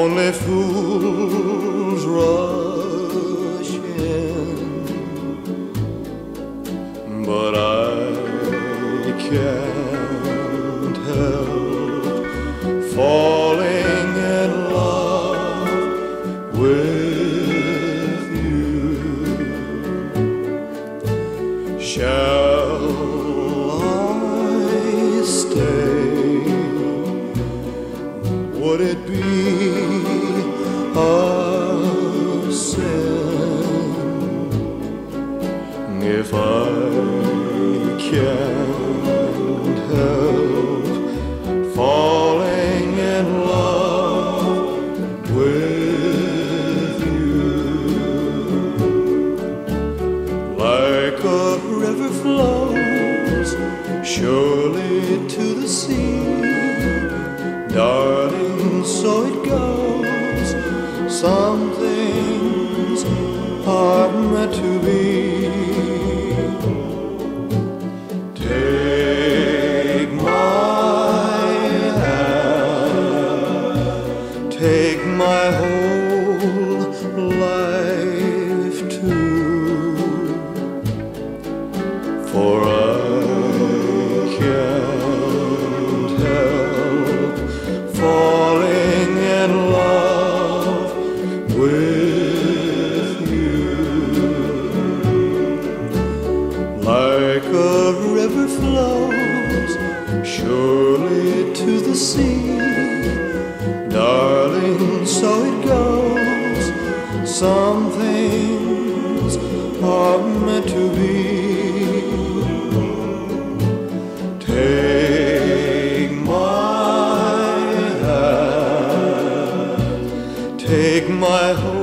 Only fools rush in, but I can't help falling in love with you. Shall I stay? Would it be a sin if I can't help falling in love with you? Like a river flows surely to the sea, darling, so it goes. Some things are meant to be. Take my hand, take my whole life too, for I can't help falling in love with you. Like a river flows surely to the sea, darling, so it goes. Some things are meant to be. Take my hand, take my whole